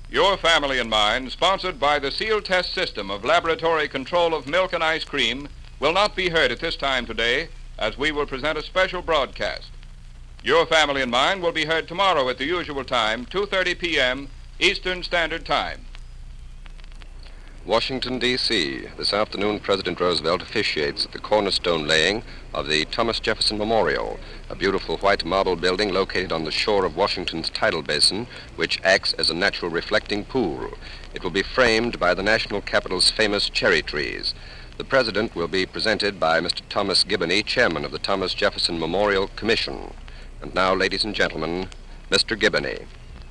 Your Family and Mine, sponsored by the Seal Test System of Laboratory Control of Milk and Ice Cream, will not be heard at this time today, as we will present a special broadcast. Your Family and Mine will be heard tomorrow at the usual time, 2:30 p.m. Eastern Standard Time. Washington, D.C. This afternoon, President Roosevelt officiates at the cornerstone laying of the Thomas Jefferson Memorial, a beautiful white marble building located on the shore of Washington's tidal basin, which acts as a natural reflecting pool. It will be framed by the national capital's famous cherry trees. The President will be presented by Mr. Thomas Giboney, Chairman of the Thomas Jefferson Memorial Commission. And now, ladies and gentlemen, Mr. Giboney.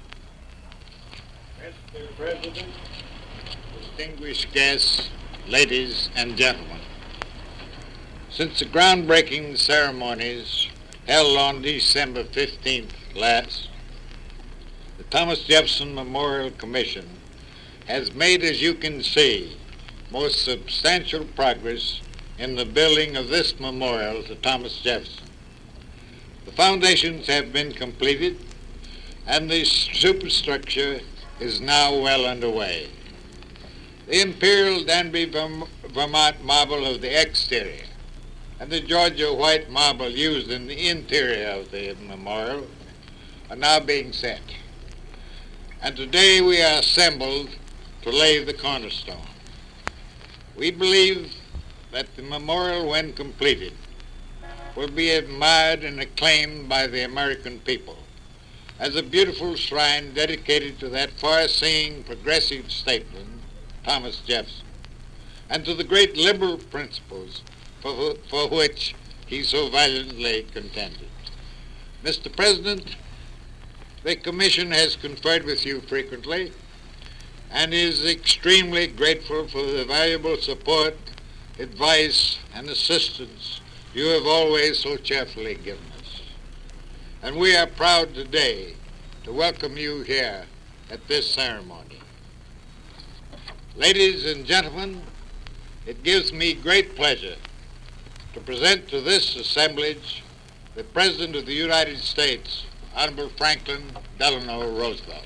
Mr. President, distinguished guests, ladies and gentlemen, since the groundbreaking ceremonies held on December 15th last, the Thomas Jefferson Memorial Commission has made, as you can see, most substantial progress in the building of this memorial to Thomas Jefferson. The foundations have been completed, and the superstructure is now well underway. The Imperial Danby, Vermont marble of the exterior and the Georgia white marble used in the interior of the memorial are now being set. And today we are assembled to lay the cornerstone. We believe that the memorial, when completed, will be admired and acclaimed by the American people as a beautiful shrine dedicated to that far-seeing progressive statesman, Thomas Jefferson, and to the great liberal principles for which he so valiantly contended. Mr. President, the Commission has conferred with you frequently and is extremely grateful for the valuable support, advice, and assistance you have always so cheerfully given us. And we are proud today to welcome you here at this ceremony. Ladies and gentlemen, it gives me great pleasure to present to this assemblage the President of the United States, Honorable Franklin Delano Roosevelt.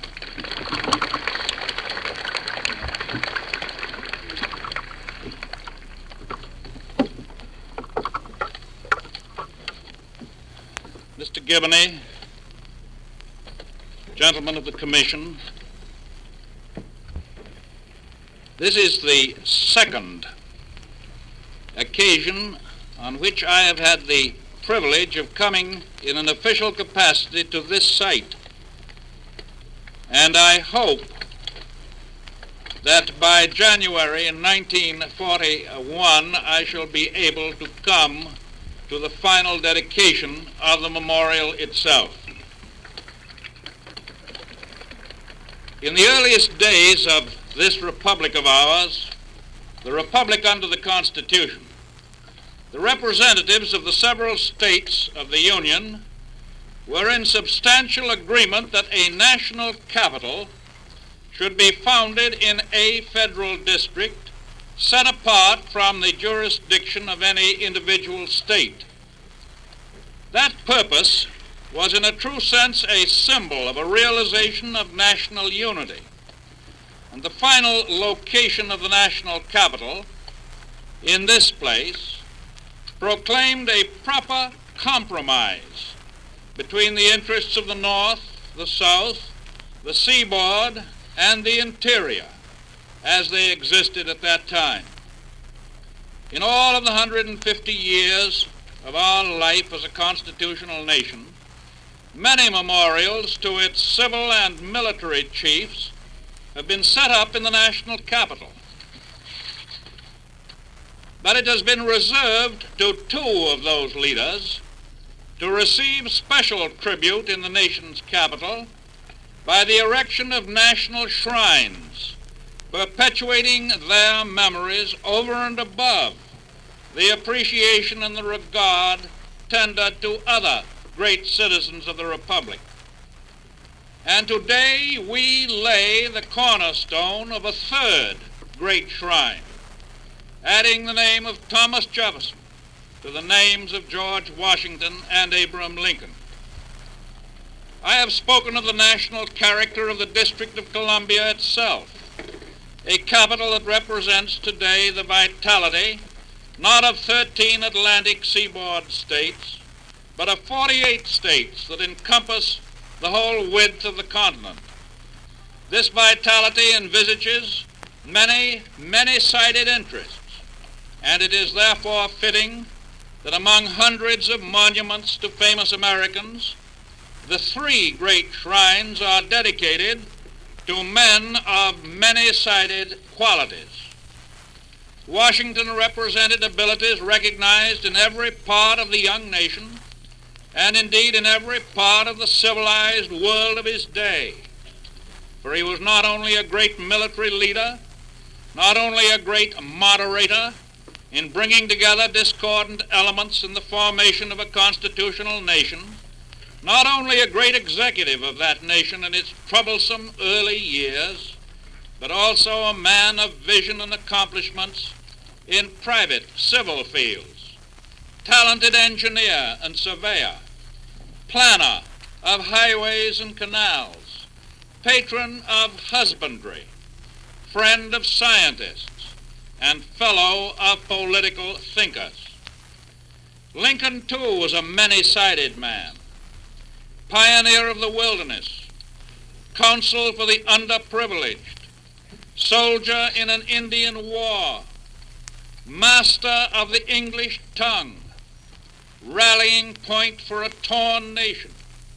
Mr. Giboney, gentlemen of the Commission, this is the second occasion on which I have had the privilege of coming in an official capacity to this site. And I hope that by January 1941 I shall be able to come to the final dedication of the memorial itself. In the earliest days of this republic of ours, the republic under the Constitution, the representatives of the several states of the Union were in substantial agreement that a national capital should be founded in a federal district set apart from the jurisdiction of any individual state. That purpose was in a true sense a symbol of a realization of national unity. And the final location of the national capital in this place proclaimed a proper compromise between the interests of the North, the South, the seaboard, and the interior as they existed at that time. In all of the 150 years of our life as a constitutional nation, many memorials to its civil and military chiefs have been set up in the national capital. But it has been reserved to two of those leaders to receive special tribute in the nation's capital by the erection of national shrines, perpetuating their memories over and above the appreciation and the regard tendered to other great citizens of the Republic. And today we lay the cornerstone of a third great shrine, adding the name of Thomas Jefferson to the names of George Washington and Abraham Lincoln. I have spoken of the national character of the District of Columbia itself, a capital that represents today the vitality not of 13 Atlantic seaboard states, but of 48 states that encompass the whole width of the continent. This vitality envisages many, many-sided interests, and it is therefore fitting that among hundreds of monuments to famous Americans, the three great shrines are dedicated to men of many-sided qualities. Washington represented abilities recognized in every part of the young nation, and indeed in every part of the civilized world of his day. For he was not only a great military leader, not only a great moderator in bringing together discordant elements in the formation of a constitutional nation, not only a great executive of that nation in its troublesome early years, but also a man of vision and accomplishments in private civil fields, talented engineer and surveyor, planner of highways and canals, patron of husbandry, friend of scientists, and fellow of political thinkers. Lincoln, too, was a many-sided man, pioneer of the wilderness, counsel for the underprivileged, soldier in an Indian war, master of the English tongue, rallying point for a torn nation,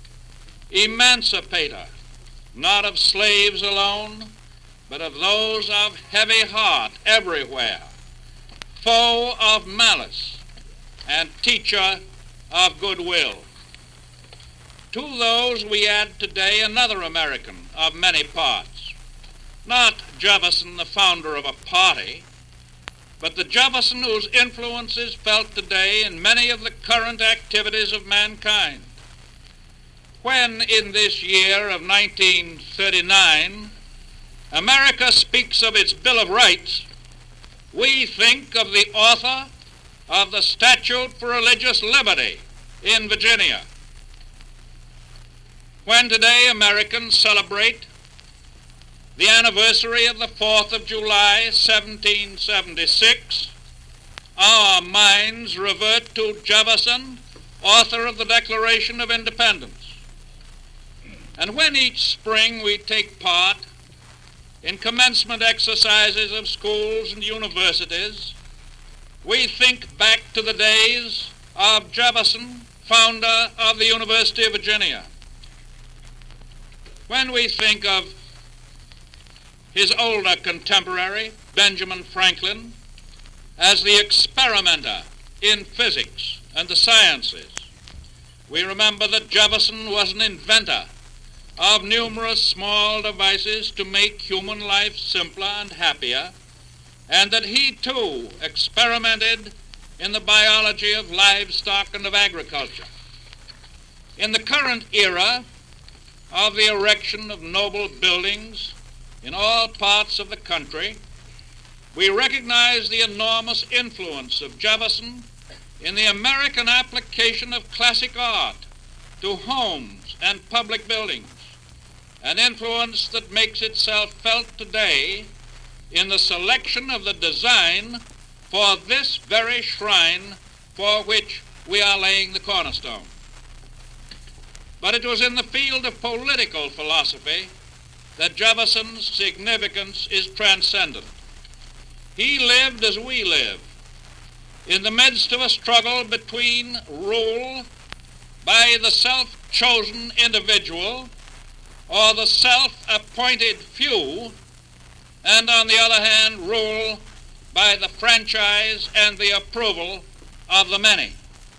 emancipator, not of slaves alone, but of those of heavy heart everywhere, foe of malice, and teacher of goodwill. To those we add today another American of many parts, not Jefferson, the founder of a party, but the Jefferson whose influence is felt today in many of the current activities of mankind. When, in this year of 1939, America speaks of its Bill of Rights, we think of the author of the Statute for Religious Liberty in Virginia. When today Americans celebrate the anniversary of the 4th of July, 1776, our minds revert to Jefferson, author of the Declaration of Independence. And when each spring we take part in commencement exercises of schools and universities, we think back to the days of Jefferson, founder of the University of Virginia. When we think of his older contemporary, Benjamin Franklin, as the experimenter in physics and the sciences, we remember that Jefferson was an inventor of numerous small devices to make human life simpler and happier, and that he too experimented in the biology of livestock and of agriculture. In the current era of the erection of noble buildings in all parts of the country, we recognize the enormous influence of Jefferson in the American application of classic art to homes and public buildings, an influence that makes itself felt today in the selection of the design for this very shrine for which we are laying the cornerstone. But it was in the field of political philosophy that Jefferson's significance is transcendent. He lived as we live, in the midst of a struggle between rule by the self-chosen individual or the self-appointed few, and on the other hand, rule by the franchise and the approval of the many.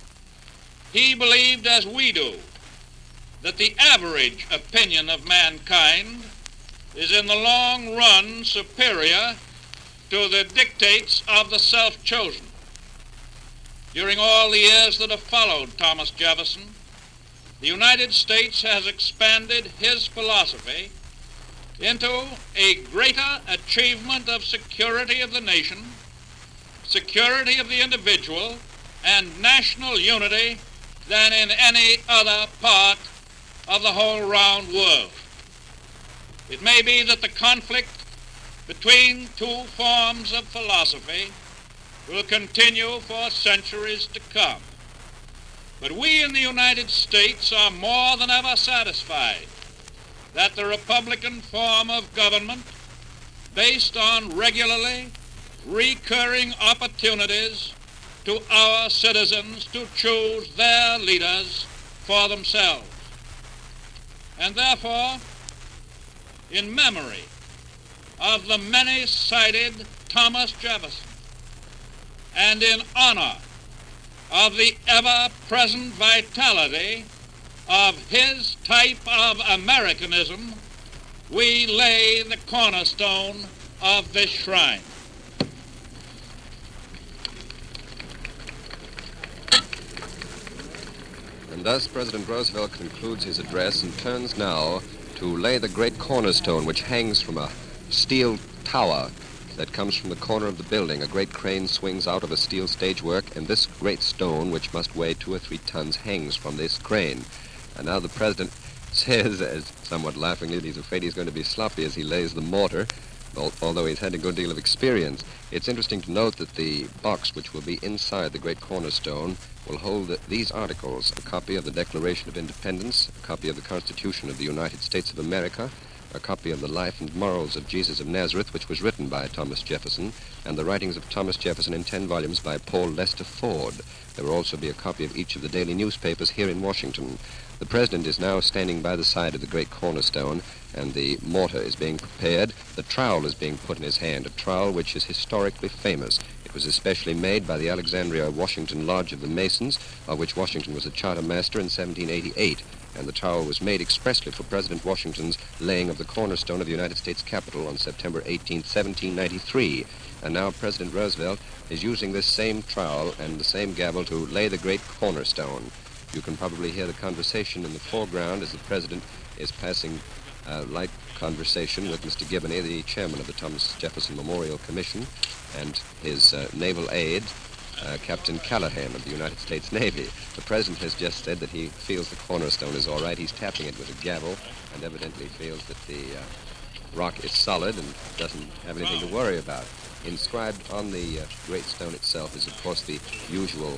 He believed, as we do, that the average opinion of mankind is in the long run superior to the dictates of the self-chosen. During all the years that have followed Thomas Jefferson, the United States has expanded his philosophy into a greater achievement of security of the nation, security of the individual, and national unity than in any other part of the whole round world. It may be that the conflict between two forms of philosophy will continue for centuries to come. But we in the United States are more than ever satisfied that the Republican form of government, based on regularly recurring opportunities to our citizens to choose their leaders for themselves. And therefore, in memory of the many-sided Thomas Jefferson, and in honor of the ever-present vitality of his type of Americanism, we lay the cornerstone of this shrine. And thus President Roosevelt concludes his address and turns now to lay the great cornerstone which hangs from a steel tower that comes from the corner of the building. A great crane swings out of a steel stagework, and this great stone, which must weigh 2 or 3 tons, hangs from this crane. And now the President says, as somewhat laughingly, that he's afraid he's going to be sloppy as he lays the mortar, although he's had a good deal of experience. It's interesting to note that the box which will be inside the great cornerstone will hold these articles: a copy of the Declaration of Independence, a copy of the Constitution of the United States of America, a copy of the Life and Morals of Jesus of Nazareth, which was written by Thomas Jefferson, and the writings of Thomas Jefferson in 10 volumes by Paul Lester Ford. There will also be a copy of each of the daily newspapers here in Washington. The President is now standing by the side of the great cornerstone, and the mortar is being prepared. The trowel is being put in his hand, a trowel which is historically famous. It was especially made by the Alexandria Washington Lodge of the Masons, of which Washington was a charter master in 1788. And the trowel was made expressly for President Washington's laying of the cornerstone of the United States Capitol on September 18, 1793. And now President Roosevelt is using this same trowel and the same gavel to lay the great cornerstone. You can probably hear the conversation in the foreground as the President is passing light conversation with Mr. Giboney, the chairman of the Thomas Jefferson Memorial Commission, and his naval aide, Captain Callahan of the United States Navy. The President has just said that he feels the cornerstone is all right. He's tapping it with a gavel and evidently feels that the rock is solid and doesn't have anything to worry about. Inscribed on the great stone itself is, of course, the usual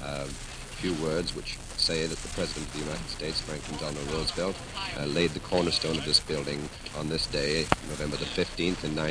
few words which say that the President of the United States, Franklin Delano Roosevelt, laid the cornerstone of this building on this day, November the 15th in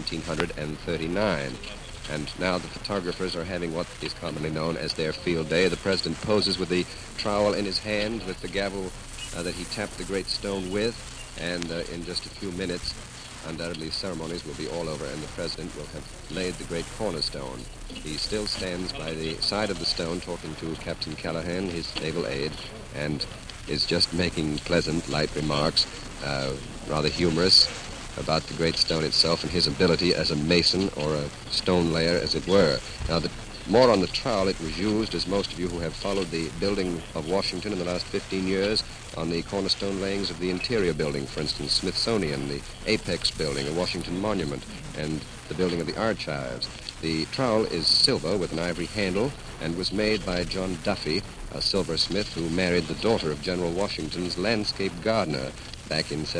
1939. And now the photographers are having what is commonly known as their field day. The President poses with the trowel in his hand, with the gavel that he tapped the great stone with, and in just a few minutes, undoubtedly ceremonies will be all over, and the President will have laid the great cornerstone. He still stands by the side of the stone talking to Captain Callahan, his naval aide, and is just making pleasant, light remarks, rather humorous, about the great stone itself and his ability as a mason or a stone layer, as it were. Now, more on the trowel, it was used, as most of you who have followed the building of Washington in the last 15 years, on the cornerstone layings of the Interior Building, for instance, Smithsonian, the Apex Building, the Washington Monument, and the building of the Archives. The trowel is silver with an ivory handle and was made by John Duffy, a silversmith who married the daughter of General Washington's landscape gardener back in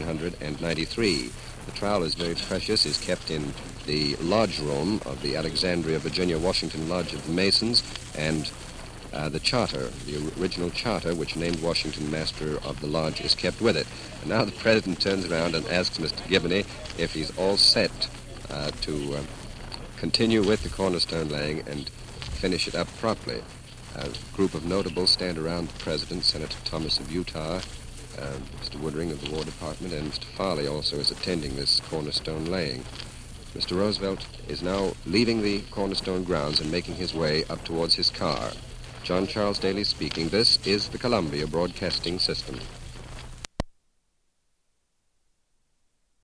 1793. The trowel is very precious, is kept in the lodge room of the Alexandria, Virginia, Washington Lodge of the Masons, and the charter, the original charter, which named Washington master of the lodge, is kept with it. And now the President turns around and asks Mr. Giboney if he's all set to continue with the cornerstone laying and finish it up properly. A group of notables stand around the President, Senator Thomas of Utah, Mr. Woodring of the War Department, and Mr. Farley also is attending this cornerstone laying. Mr. Roosevelt is now leaving the cornerstone grounds and making his way up towards his car. John Charles Daly speaking. This is the Columbia Broadcasting System.